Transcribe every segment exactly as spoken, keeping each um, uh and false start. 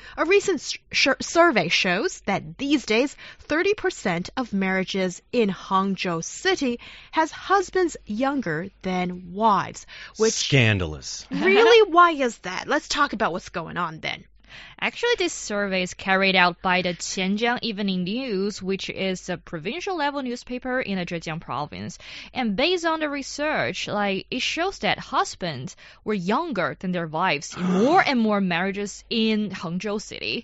A recent sh survey shows that these days, thirty percent of marriages in Hangzhou City has husbands younger than wives, which... Scandalous. Really? Why is that? Let's talk about what's going on then. Actually, this survey is carried out by the Qianjiang Evening News, which is a provincial-level newspaper in the Zhejiang province. And based on the research, like it shows that husbands were younger than their wives in more and more marriages in Hangzhou City.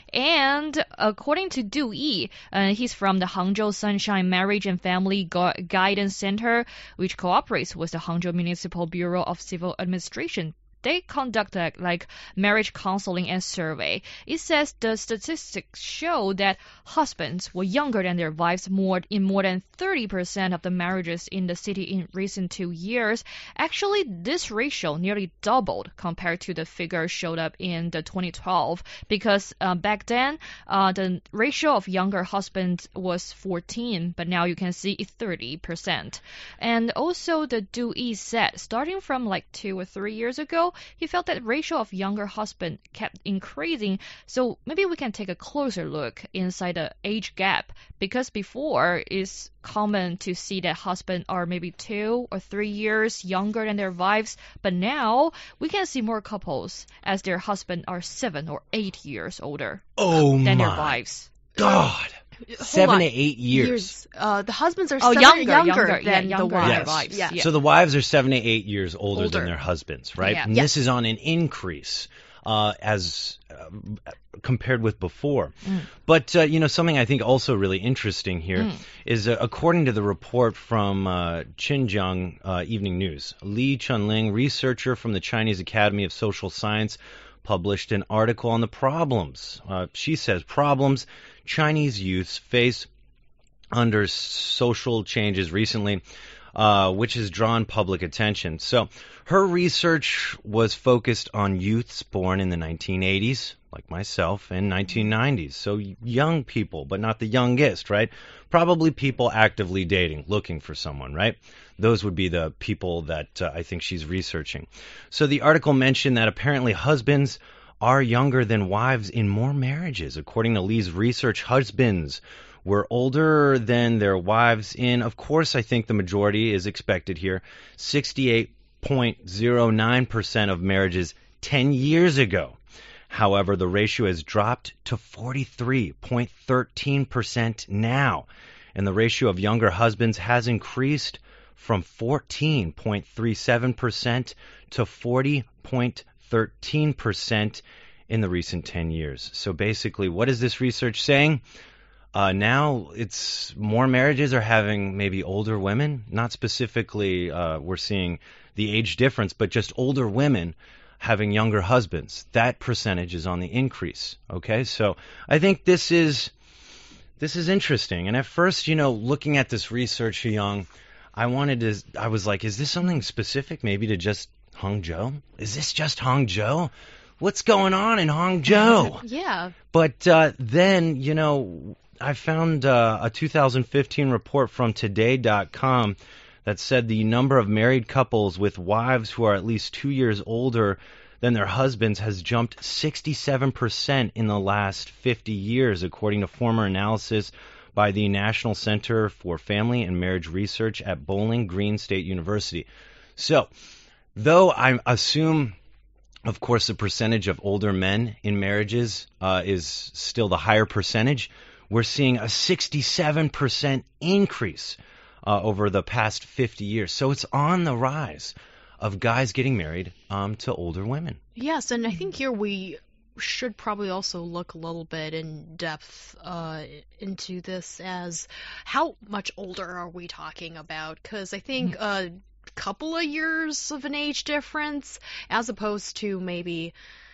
And according to Du Yi, uh, he's from the Hangzhou Sunshine Marriage and Family Gu Guidance Center, which cooperates with the Hangzhou Municipal Bureau of Civil Administration. They conduct a, like marriage counseling and survey. It says the statistics show that husbands were younger than their wives more in more than thirty percent of the marriages in the city in recent two years. Actually, this ratio nearly doubled compared to the figure showed up in the twenty twelve because uh, back then uh, the ratio of younger husbands was fourteen, but now you can see it's thirty percent. And also the Du Yi said, starting from like two or three years ago, he felt that ratio of younger husband kept increasing. So maybe we can take a closer look inside the age gap, because before it's common to see that husbands are maybe two or three years younger than their wives, but now we can see more couples as their husbands are seven or eight years older oh than my their wives. God. Hold Seven on. to eight years. years. Uh, the husbands are Oh, seven younger, younger, younger, than yeah, the younger wives. than their wives. Yeah. Yeah. So the wives are seven to eight years older, Older. than their husbands, right? Yeah. And Yeah. this is on an increase uh, as uh, compared with before. Mm. But, uh, you know, something I think also really interesting here Mm. is uh, according to the report from uh, Xinjiang uh, Evening News, Li Chunling, researcher from the Chinese Academy of Social Science, published an article on the problems. Uh, she says problems Chinese youths face under social changes recently, uh, which has drawn public attention. So her research was focused on youths born in the nineteen eighties, like myself, and nineteen nineties. So young people, but not the youngest, right? Probably people actively dating, looking for someone, right? Those would be the people that uh, I think she's researching. So the article mentioned that apparently husbands are younger than wives in more marriages. According to Lee's research, husbands were older than their wives in, of course, I think the majority is expected here, sixty-eight point zero nine percent of marriages ten years ago. However, the ratio has dropped to forty-three point one three percent now, and the ratio of younger husbands has increased from fourteen point three seven percent to forty point one three percent in the recent ten years. So basically, what is this research saying? Uh, now it's more marriages are having maybe older women, not specifically uh, we're seeing the age difference, but just older women having younger husbands. That percentage is on the increase. Okay, so I think this is this is interesting. And at first, you know, looking at this research, Young, I wanted to. I was like, is this something specific, maybe to just Hangzhou? Is this just Hangzhou? What's going on in Hangzhou? Yeah. But uh, then, you know, I found uh, a two thousand fifteen report from today dot com that said the number of married couples with wives who are at least two years older than their husbands has jumped sixty-seven percent in the last fifty years, according to former analysis by the National Center for Family and Marriage Research at Bowling Green State University. So, though I assume, of course, the percentage of older men in marriages uh, is still the higher percentage, we're seeing a sixty-seven percent increase uh, over the past fifty years. So it's on the rise of guys getting married um, to older women. Yes, and I think here we should probably also look a little bit in depth uh, into this as how much older are we talking about? Because I think a couple of years of an age difference as opposed to maybe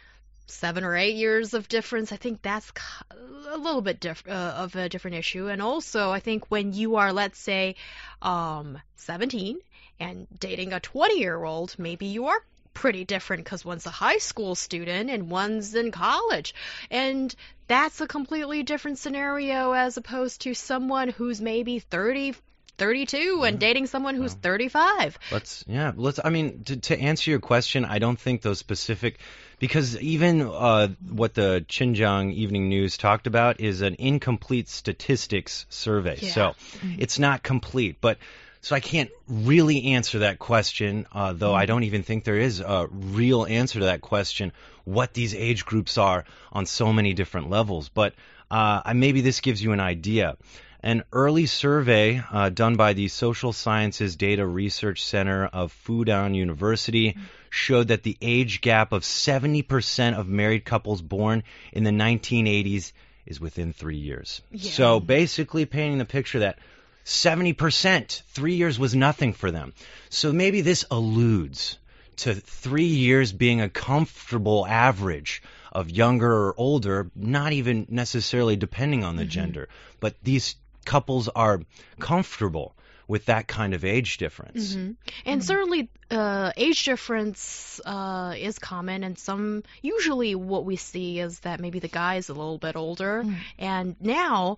seven or eight years of difference, I think that's a little bit diff- uh, of a different issue. And also, I think when you are, let's say, um, seventeen and dating a twenty-year-old, maybe you are pretty different because one's a high school student and one's in college. And that's a completely different scenario as opposed to someone who's maybe thirty, thirty-two and dating someone who's thirty-five. Let's, yeah, let's, I mean, to, to answer your question, I don't think those specific, Because even uh, what the Xinjiang Evening News talked about is an incomplete statistics survey. Yeah. So it's not complete. But so I can't really answer that question, uh, though I don't even think there is a real answer to that question, what these age groups are on so many different levels. But uh, maybe this gives you an idea. An early survey uh, done by the Social Sciences Data Research Center of Fudan University showed that the age gap of seventy percent of married couples born in the nineteen eighties is within three years. Yeah. So basically painting the picture that seventy percent, three years was nothing for them. So maybe this alludes to three years being a comfortable average of younger or older, not even necessarily depending on the mm-hmm. gender. But these couples are comfortable with that kind of age difference. Mm-hmm. And mm-hmm. certainly uh, age difference uh, is common, and some, usually what we see is that maybe the guy is a little bit older, mm. and now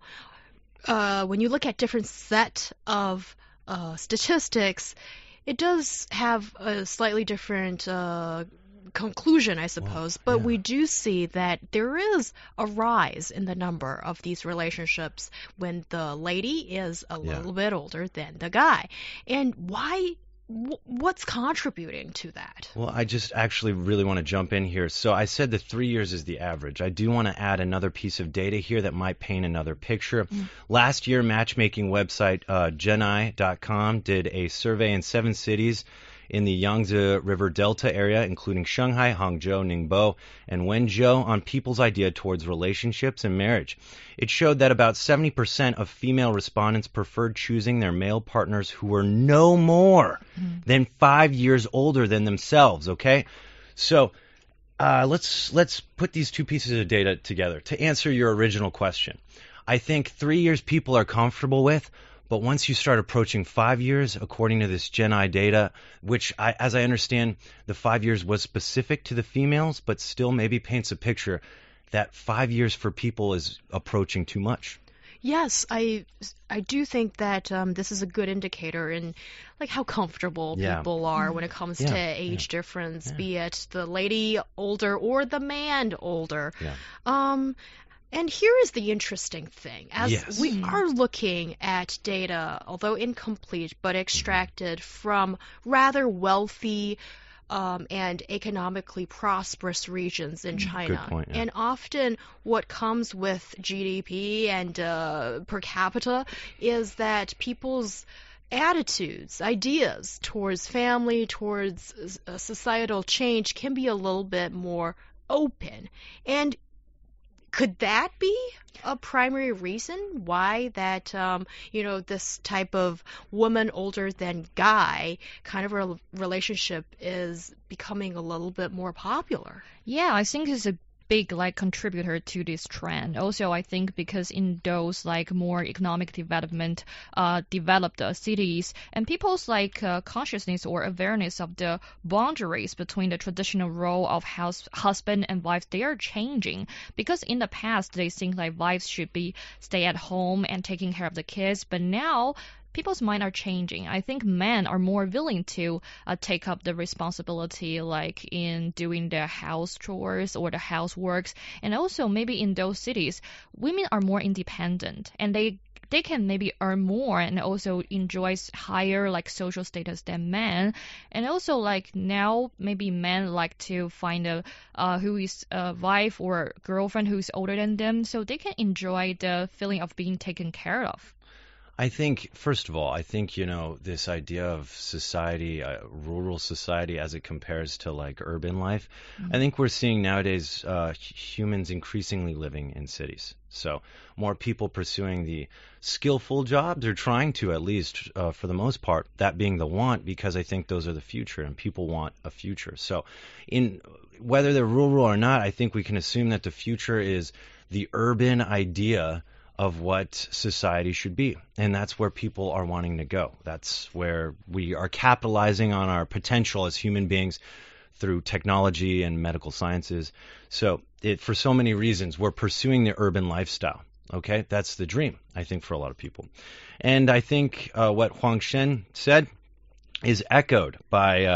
uh, when you look at different set of uh, statistics, it does have a slightly different uh, conclusion, I suppose, well, but yeah. we do see that there is a rise in the number of these relationships when the lady is a yeah. little bit older than the guy. And why? What's contributing to that? Well, I just actually really want to jump in here. So I said that three years is the average. I do want to add another piece of data here that might paint another picture. Mm. Last year, matchmaking website uh, Genai dot com did a survey in seven cities in the Yangtze River Delta area, including Shanghai, Hangzhou, Ningbo, and Wenzhou, on people's idea towards relationships and marriage. It showed that about seventy percent of female respondents preferred choosing their male partners who were no more mm. than five years older than themselves, okay? So uh, let's let's put these two pieces of data together to answer your original question. I think three years people are comfortable with. But once you start approaching five years, according to this Genai data, which, I, as I understand, the five years was specific to the females, but still maybe paints a picture that five years for people is approaching too much. Yes, I I do think that um, this is a good indicator in like how comfortable yeah. people are when it comes yeah. to age yeah. difference, yeah. be it the lady older or the man older. Yeah. Um, And here is the interesting thing. As yes. we are looking at data, although incomplete, but extracted from rather wealthy um, and economically prosperous regions in China. Good point, yeah. And often what comes with G D P and uh, per capita is that people's attitudes, ideas towards family, towards uh, societal change can be a little bit more open. And could that be a primary reason why that, um, you know, this type of woman older than guy kind of a relationship is becoming a little bit more popular? Yeah, I think it's a big like contributor to this trend. Also, I think because in those like more economic development uh developed uh, cities, and people's like uh, consciousness or awareness of the boundaries between the traditional role of house husband and wife, they are changing. Because in the past they think like wives should be stay at home and taking care of the kids, but now people's mind are changing. I think men are more willing to uh, take up the responsibility, like in doing the house chores or the houseworks. And also maybe in those cities, women are more independent and they they can maybe earn more and also enjoys higher like social status than men. And also like now maybe men like to find a uh, who is a wife or girlfriend who's older than them, so they can enjoy the feeling of being taken care of. I think, first of all, I think, you know, this idea of society, uh, rural society as it compares to like urban life, mm-hmm. I think we're seeing nowadays uh, humans increasingly living in cities. So more people pursuing the skillful jobs, or trying to at least uh, for the most part, that being the want, because I think those are the future and people want a future. So in whether they're rural or not, I think we can assume that the future is the urban idea of what society should be. And that's where people are wanting to go. That's where we are capitalizing on our potential as human beings through technology and medical sciences. So it, for so many reasons, we're pursuing the urban lifestyle. Okay, that's the dream, I think, for a lot of people. And I think uh, what Huang Shen said is echoed by uh,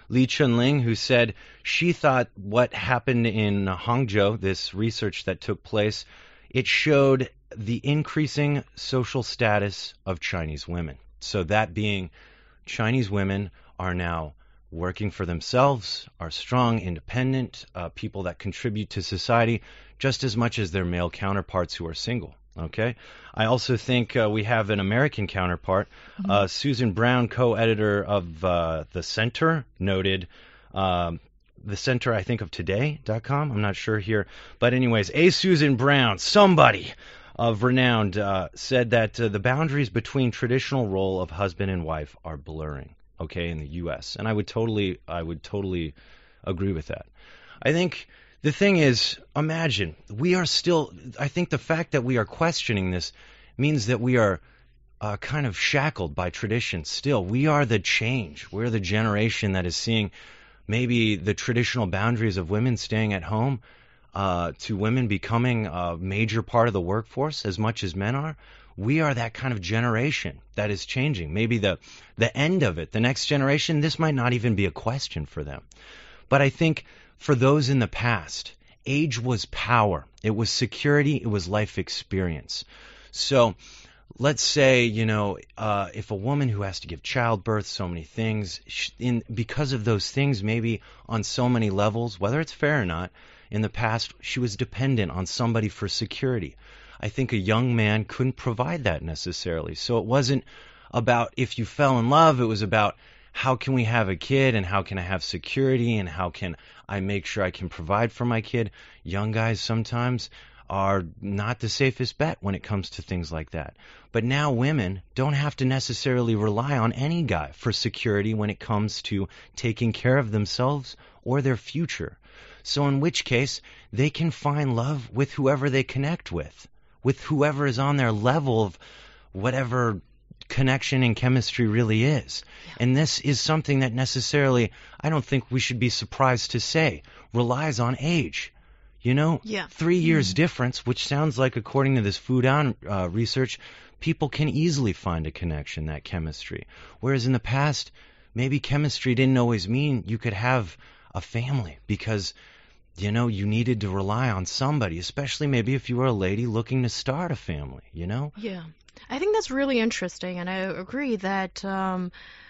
Li Chunling, who said she thought what happened in Hangzhou, this research that took place, it showed the increasing social status of Chinese women. So that being, Chinese women are now working for themselves, are strong, independent, uh, people that contribute to society just as much as their male counterparts who are single. Okay. I also think uh, we have an American counterpart. Mm-hmm. Uh, Susan Brown, co-editor of uh, The Center, noted, um, The Center, I think, of today dot com. I'm not sure here. But anyways, a Susan Brown, somebody of renown, uh, said that uh, the boundaries between traditional role of husband and wife are blurring, okay, in the U S. And I would totally, I would totally agree with that. I think the thing is, imagine, we are still, I think the fact that we are questioning this means that we are uh, kind of shackled by tradition still. We are the change. We're the generation that is seeing maybe the traditional boundaries of women staying at home uh, to women becoming a major part of the workforce as much as men are. We are that kind of generation that is changing. Maybe the, the end of it, the next generation, this might not even be a question for them. But I think for those in the past, age was power. It was security. It was life experience. So let's say, you know, uh, if a woman who has to give childbirth, so many things, in because of those things, maybe on so many levels, whether it's fair or not, in the past, she was dependent on somebody for security. I think a young man couldn't provide that necessarily. So it wasn't about if you fell in love. It was about how can we have a kid and how can I have security and how can I make sure I can provide for my kid. Young guys sometimes are not the safest bet when it comes to things like that. But now women don't have to necessarily rely on any guy for security when it comes to taking care of themselves or their future. So in which case, they can find love with whoever they connect with, with whoever is on their level of whatever connection and chemistry really is. Yeah. And this is something that necessarily, I don't think we should be surprised to say, relies on age. You know, yeah. three years mm. difference, which sounds like, according to this Fudan uh, research, people can easily find a connection, that chemistry. Whereas in the past, maybe chemistry didn't always mean you could have a family because, you know, you needed to rely on somebody, especially maybe if you were a lady looking to start a family, you know? Yeah. I think that's really interesting, and I agree that um,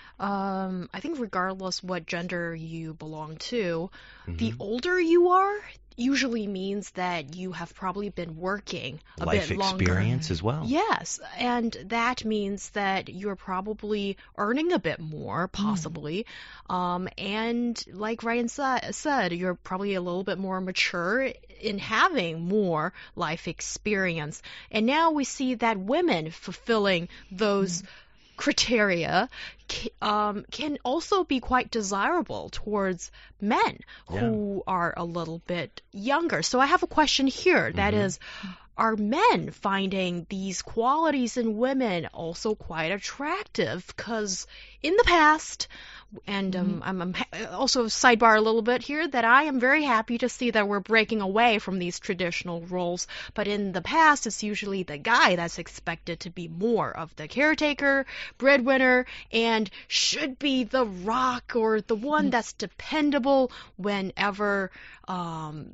um, I think regardless what gender you belong to, mm-hmm. the older you are usually means that you have probably been working a Life bit longer. Life experience as well. Yes, and that means that you're probably earning a bit more, possibly. Mm. Um, and like Ryan sa- said, you're probably a little bit more mature in having more life experience. And now we see that women fulfilling those mm. criteria um, can also be quite desirable towards men yeah. who are a little bit younger. So I have a question here. That mm-hmm. is, are men finding these qualities in women also quite attractive? Because in the past, and um, mm-hmm. I'm, I'm also sidebar a little bit here, that I am very happy to see that we're breaking away from these traditional roles. But in the past, it's usually the guy that's expected to be more of the caretaker, breadwinner, and should be the rock or the one that's dependable whenever um,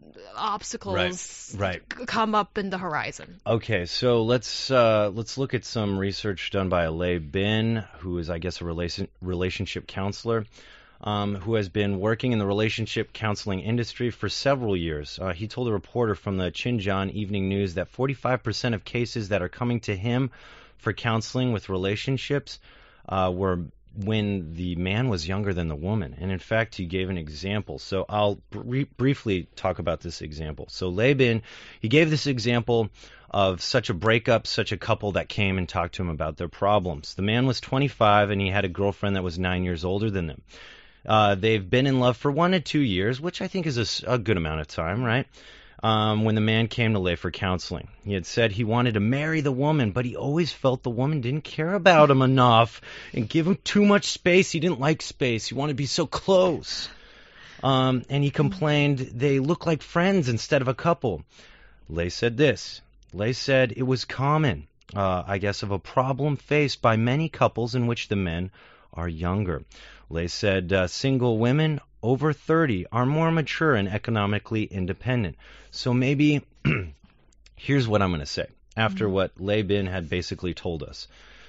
obstacles right. Right. come up in the horizon. Okay, so let's uh, let's look at some research done by Lei Bin, who is, I guess, a relation, relationship counselor, um, who has been working in the relationship counseling industry for several years. Uh, he told a reporter from the Xinjiang Evening News that forty-five percent of cases that are coming to him for counseling with relationships uh, were when the man was younger than the woman. And in fact, he gave an example. So I'll br- briefly talk about this example. So Lei Bin, he gave this example of such a breakup, such a couple that came and talked to him about their problems. The man was twenty-five and he had a girlfriend that was nine years older than them. Uh, they've been in love for one to two years, which I think is a, a good amount of time, right? Um, when the man came to Lei for counseling. He had said he wanted to marry the woman, but he always felt the woman didn't care about him enough and give him too much space. He didn't like space. He wanted to be so close. Um, and he complained they look like friends instead of a couple. Lei said this. Lei said it was common, uh, I guess, of a problem faced by many couples in which the men are younger. Lei said uh, single women over thirty are more mature and economically independent. So maybe here's what I'm going to say after mm-hmm. what Lei Bin had basically told us.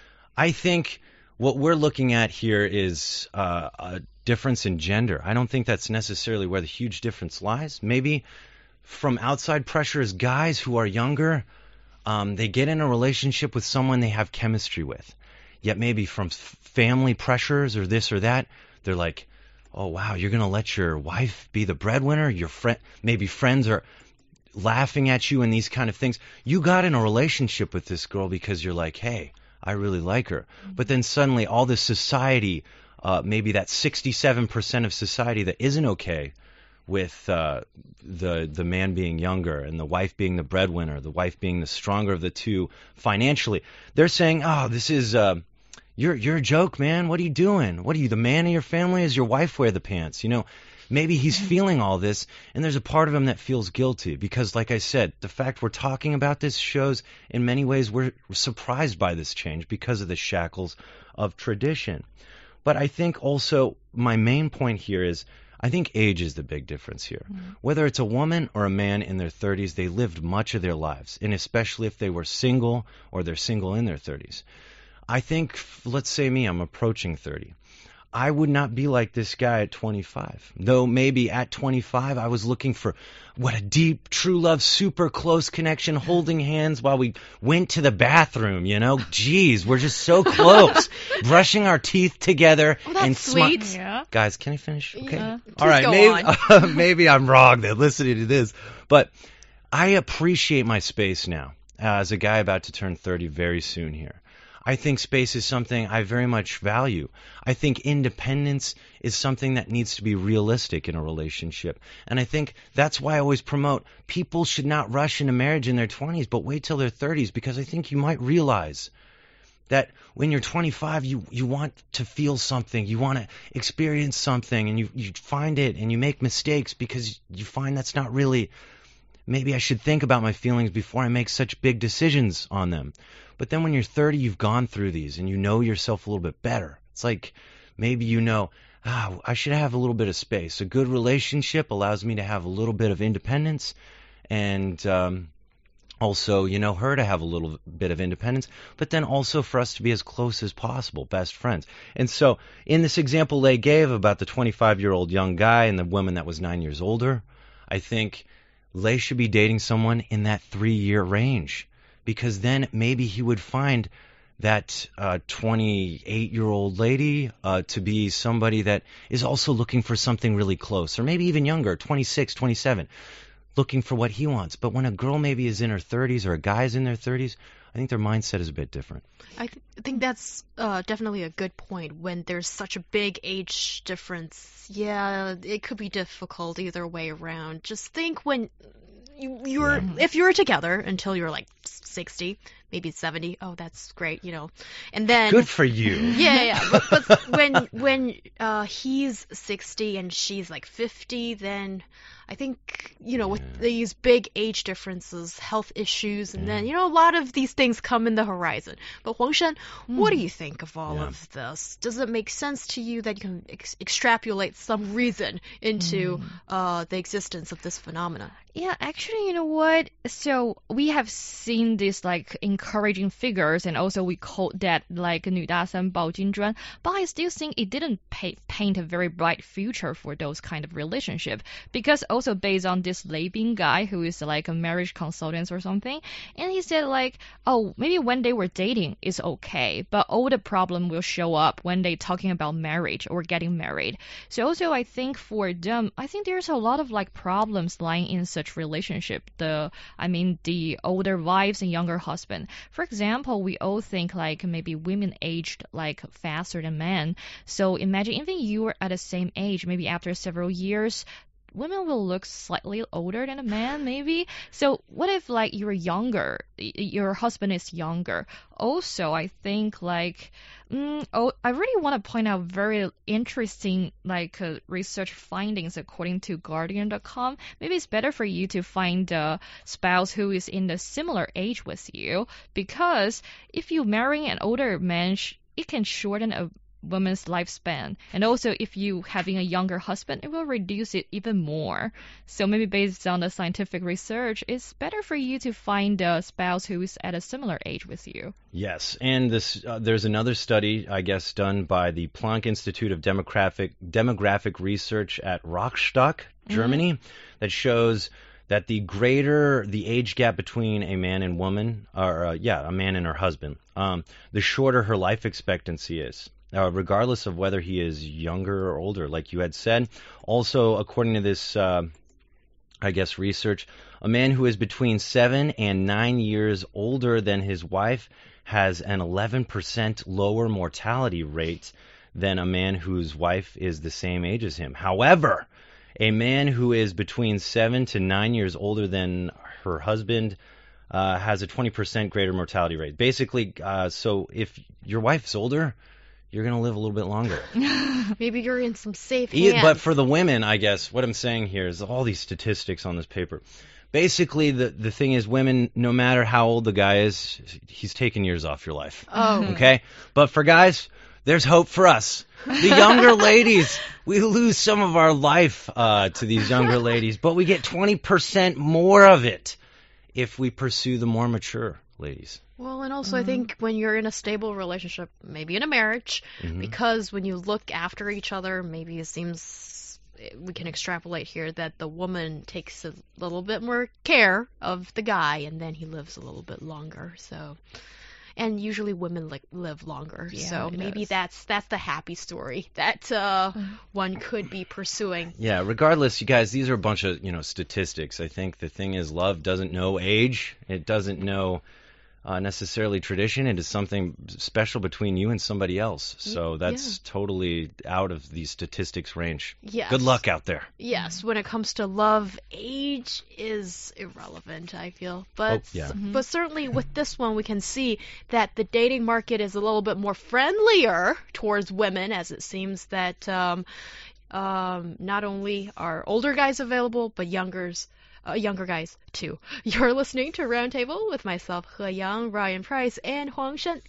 I think what we're looking at here is uh, a difference in gender. I don't think that's necessarily where the huge difference lies. Maybe from outside pressures, guys who are younger, um, they get in a relationship with someone they have chemistry with. Yet maybe from f- family pressures or this or that, they're like, oh, wow, you're going to let your wife be the breadwinner? Your friend, maybe friends are laughing at you and these kind of things. You got in a relationship with this girl because you're like, hey, I really like her. Mm-hmm. But then suddenly all this society, uh, maybe that sixty-seven percent of society that isn't okay with uh, the the man being younger and the wife being the breadwinner, the wife being the stronger of the two financially, they're saying, oh, this is... Uh, You're you're a joke, man. What are you doing? What are you, the man of your family? Does your wife wear the pants? You know, maybe he's feeling all this, and there's a part of him that feels guilty because, like I said, the fact we're talking about this shows in many ways we're surprised by this change because of the shackles of tradition. But I think also my main point here is I think age is the big difference here. Mm-hmm. Whether it's a woman or a man in their thirties, they lived much of their lives, and especially if they were single or they're single in their thirties. I think, let's say me, I'm approaching thirty. I would not be like this guy at twenty-five. Though maybe at twenty-five I was looking for what a deep, true love, super close connection, holding hands while we went to the bathroom, you know? Jeez, we're just so close. Brushing our teeth together. Oh, that's and sweet. Smi- yeah. Guys, can I finish? Okay. Yeah. All right, go maybe, on. uh, maybe I'm wrong then listening to this. But I appreciate my space now uh, as a guy about to turn thirty very soon here. I think space is something I very much value. I think independence is something that needs to be realistic in a relationship. And I think that's why I always promote people should not rush into marriage in their twenties, but wait till their thirties, because I think you might realize that when you're twenty-five, you, you want to feel something, you want to experience something, and you, you find it, and you make mistakes because you find that's not really, maybe I should think about my feelings before I make such big decisions on them. But then when you're thirty, you've gone through these and you know yourself a little bit better. It's like maybe you know, ah, I should have a little bit of space. A good relationship allows me to have a little bit of independence and um, also, you know, her to have a little bit of independence, but then also for us to be as close as possible, best friends. And so in this example Lei gave about the twenty-five-year-old young guy and the woman that was nine years older, I think Lei should be dating someone in that three-year range. Because then maybe he would find that uh, twenty-eight-year-old lady uh, to be somebody that is also looking for something really close, or maybe even younger, twenty-six, twenty-seven, looking for what he wants. But when a girl maybe is in her thirties or a guy is in their thirties, I think their mindset is a bit different. I th- think that's uh, definitely a good point. When there's such a big age difference, yeah, it could be difficult either way around. Just think when you, you're, yeah. if you're together until you're like sixty, maybe seventy, oh, that's great, you know. And then good for you. Yeah, yeah. But, but when when uh, he's sixty and she's like fifty, then I think, you know, with yeah. these big age differences, health issues, and yeah. then, you know, a lot of these things come in the horizon. But Huang Shan, mm. what do you think of all yeah. of this? Does it make sense to you that you can ex- extrapolate some reason into mm. uh, the existence of this phenomenon? Yeah, actually, you know what? So we have seen these like encouraging figures, and also we call that like 女大三抱金砖, but I still think it didn't pay, paint a very bright future for those kind of relationship, because also based on this Lei Bin guy who is like a marriage consultant or something, and he said like, oh, maybe when they were dating is okay, but all the problem will show up when they talking about marriage or getting married. So also I think for them, I think there's a lot of like problems lying in such relationship. The I mean the older wives and younger husband. For example, we all think like maybe women aged like faster than men. So imagine even you are at the same age, maybe after several years, women will look slightly older than a man, maybe. So what if like you're younger, your husband is younger? Also, I think like, mm, oh, I really want to point out very interesting like uh, research findings according to Guardian dot com. Maybe it's better for you to find a spouse who is in the similar age with you, because if you marry an older man, it can shorten a woman's lifespan. And also, if you having a younger husband, it will reduce it even more. So maybe based on the scientific research, it's better for you to find a spouse who is at a similar age with you. Yes, and this uh, there's another study, I guess, done by the Planck Institute of Demographic Demographic Research at Rostock, Germany, mm-hmm. that shows that the greater the age gap between a man and woman, or uh, yeah, a man and her husband, um, the shorter her life expectancy is. Uh, regardless of whether he is younger or older, like you had said. Also, according to this, uh, I guess, research, a man who is between seven and nine years older than his wife has an eleven percent lower mortality rate than a man whose wife is the same age as him. However, a man who is between seven to nine years older than her husband uh, has a twenty percent greater mortality rate. Basically, uh, so if your wife's older, you're going to live a little bit longer. Maybe you're in some safe hands. But for the women, I guess, what I'm saying here is all these statistics on this paper. Basically, the, the thing is, women, no matter how old the guy is, he's taking years off your life. Oh. Okay? But for guys, there's hope for us. The younger ladies, we lose some of our life uh, to these younger ladies, but we get twenty percent more of it if we pursue the more mature ladies. Well, and also mm-hmm. I think when you're in a stable relationship, maybe in a marriage, mm-hmm. because when you look after each other, maybe it seems we can extrapolate here that the woman takes a little bit more care of the guy, and then he lives a little bit longer. So, and usually women like live longer, yeah, so maybe is. that's that's the happy story that uh, mm-hmm. one could be pursuing. Yeah. Regardless, you guys, these are a bunch of you know statistics. I think the thing is, love doesn't know age. It doesn't know. Uh, necessarily tradition. It is something special between you and somebody else. So that's yeah. totally out of the statistics range. Yes. Good luck out there. Yes, when it comes to love, age is irrelevant, I feel. But oh, yeah. mm-hmm. but certainly with this one, we can see that the dating market is a little bit more friendlier towards women, as it seems that um, um, not only are older guys available, but youngers. Uh, younger guys, too. You're listening to Roundtable with myself, He Yang, Ryan Price, and Huang Shen.